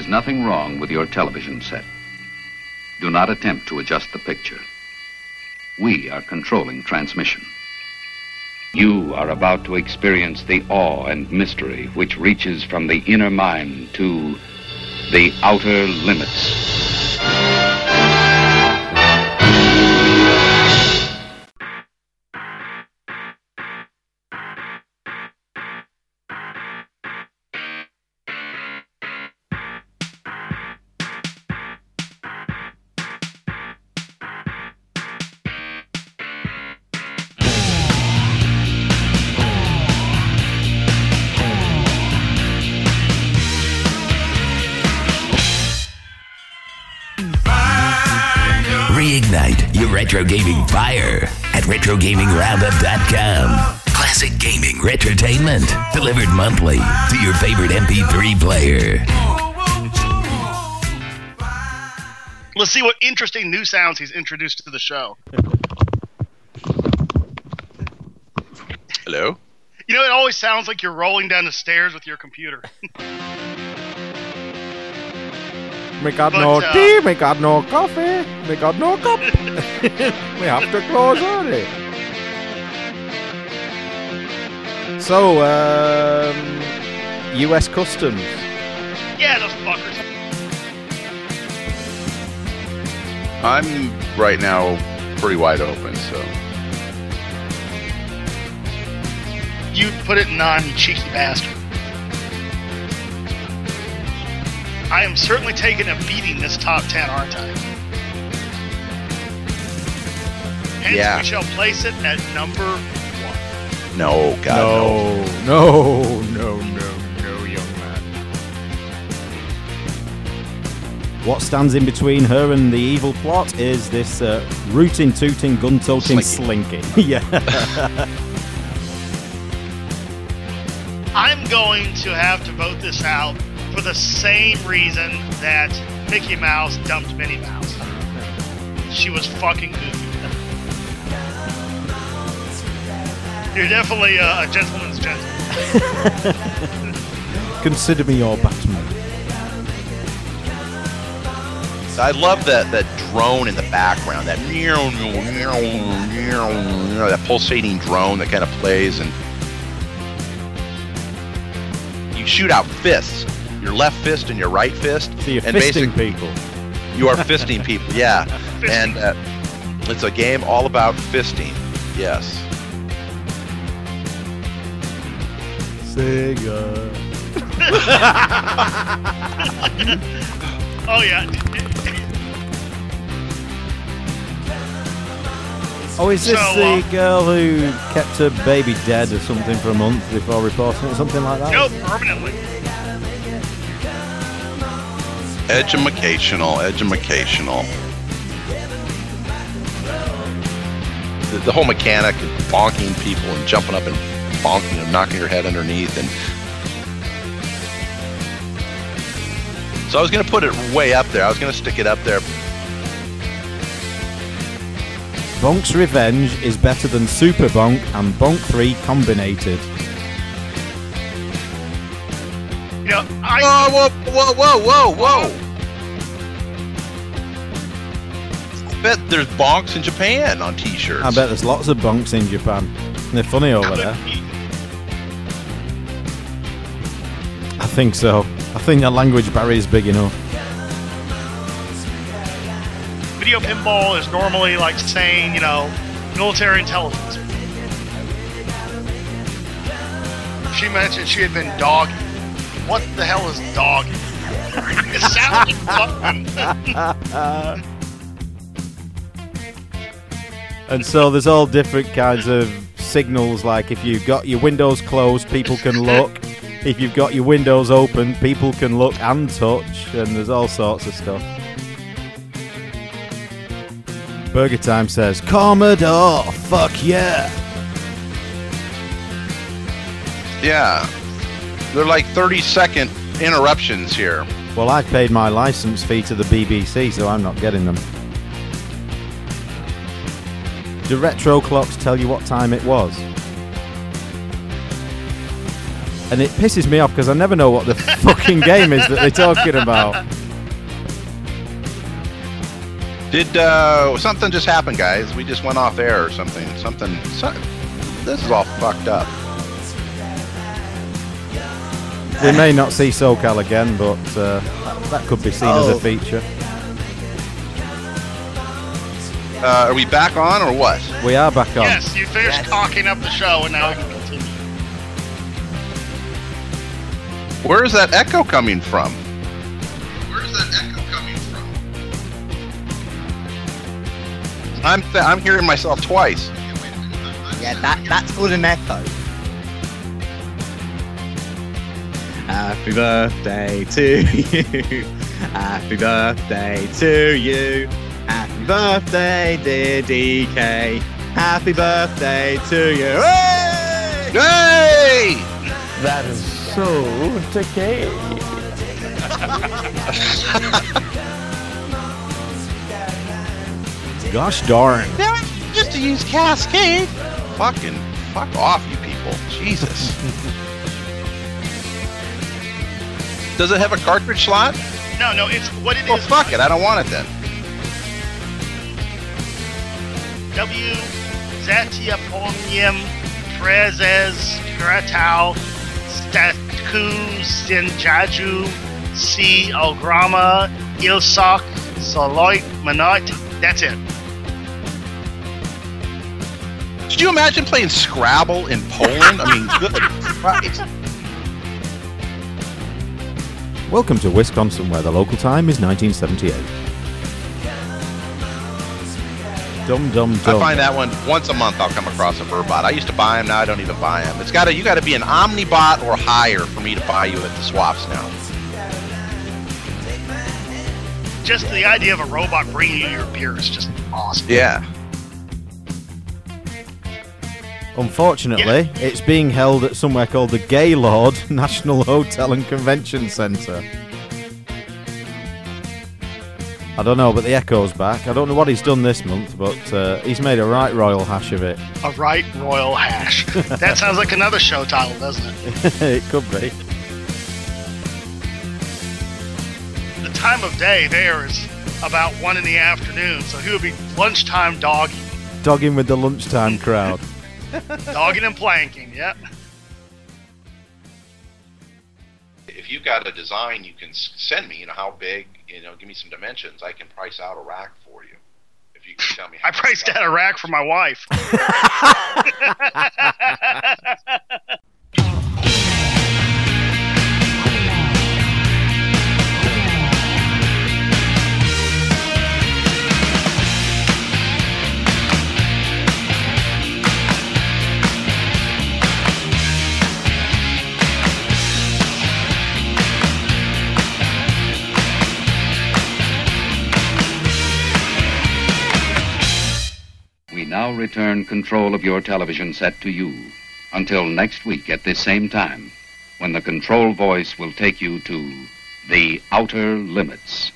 is nothing wrong with your television set. Do not attempt to adjust the picture. We are controlling transmission. You are about to experience the awe and mystery which reaches from the inner mind to the outer limits. Reignite your retro gaming fire at RetroGamingRoundup.com. Classic gaming retrotainment delivered monthly to your favorite MP3 player. Let's see what interesting new sounds he's introduced to the show. Hello? You know, it always sounds like you're rolling down the stairs with your computer. We got no tea, we got no coffee, we got no cup. We have to close early. So, US Customs. Yeah, those fuckers. I'm right now pretty wide open, so. You put it in on, you cheeky bastard. I am certainly taking a beating this top 10, aren't I? Hence, Yeah. we shall place it at number 1. No, God, No, young man. What stands in between her and the evil plot is this rootin', tooting, gun-toting slinky. Yeah. I'm going to have to vote this out for the same reason that Mickey Mouse dumped Minnie Mouse. She was fucking goofy. You're definitely a gentleman's gentleman. Consider me your Batman. I love that drone in the background, that that pulsating drone that kind of plays, and you shoot out fists, your left fist and your right fist, So you're and fisting people. You are fisting people, yeah. And it's a game all about fisting, yes. Sega. Oh, yeah. Oh, is this So, the girl who kept her baby dead or something for a month before reporting it? Something like that? Nope, permanently. Edumacational. The whole mechanic of bonking people and jumping up and bonking and knocking your head underneath. And so I was going to put it way up there. I was going to stick it up there. Bonk's Revenge is better than Super Bonk and Bonk 3 combinated. You know, Whoa. I bet there's bonks in Japan on t-shirts. I bet there's lots of bonks in Japan. They're funny over there. I think so. I think the language barrier is big enough. Video pinball is normally like saying, you know, military intelligence. She mentioned she had been dogging. What the hell is dogging? It sounds like fucking. And so there's all different kinds of signals, like if you've got your windows closed, people can look. If you've got your windows open, people can look and touch, and there's all sorts of stuff. Burger Time says, Commodore, fuck yeah. Yeah. They're like 30-second interruptions here. Well, I paid my license fee to the BBC, so I'm not getting them. Do retro clocks tell you what time it was? And it pisses me off because I never know what the fucking game is that they're talking about. Did something just happen, guys? We just went off air or something. This is all fucked up. We may not see SoCal again, but that could be seen as a feature. Are we back on or what? We are back on. Yes, you finished talking up the show, and now we can continue. Where is that echo coming from? I'm hearing myself twice. Yeah, that's called an echo. Happy birthday to you. Happy birthday to you. Happy birthday, dear DK. Happy birthday to you. Hey! Hey! That is so decay. Gosh darn. Just to use Cascade. Fuck off, you people. Jesus. Does it have a cartridge slot? No, it's what it Well, is. fuck it. I don't want it then. W. Zatiaponium Prezes Kratau Statku Sinjaju C. Ograma Ilsak Saloit Manat. That's it. Could you imagine playing Scrabble in Poland? I mean, good Christ. Welcome to Wisconsin, where the local time is 1978. Dum. I find that one once a month. I'll come across a Verbot. I used to buy them. Now I don't even buy them. You got to be an Omnibot or higher for me to buy you at the swaps now. Just the idea of a robot bringing you your beer is just awesome. Yeah. Unfortunately, it's being held at somewhere called the Gaylord National Hotel and Convention Centre. I don't know, but the echo's back. I don't know what he's done this month, but he's made a right royal hash of it. A right royal hash. That sounds like another show title, doesn't it? It could be. The time of day there is about 1 in the afternoon, so he would be lunchtime dogging. Dogging with the lunchtime crowd. Dogging and planking, yep. If you've got a design, you can send me, how big, give me some dimensions. I can price out a rack for you. If you can tell me how I priced out a rack for my wife. We now return control of your television set to you until next week at this same time, when the control voice will take you to the outer limits.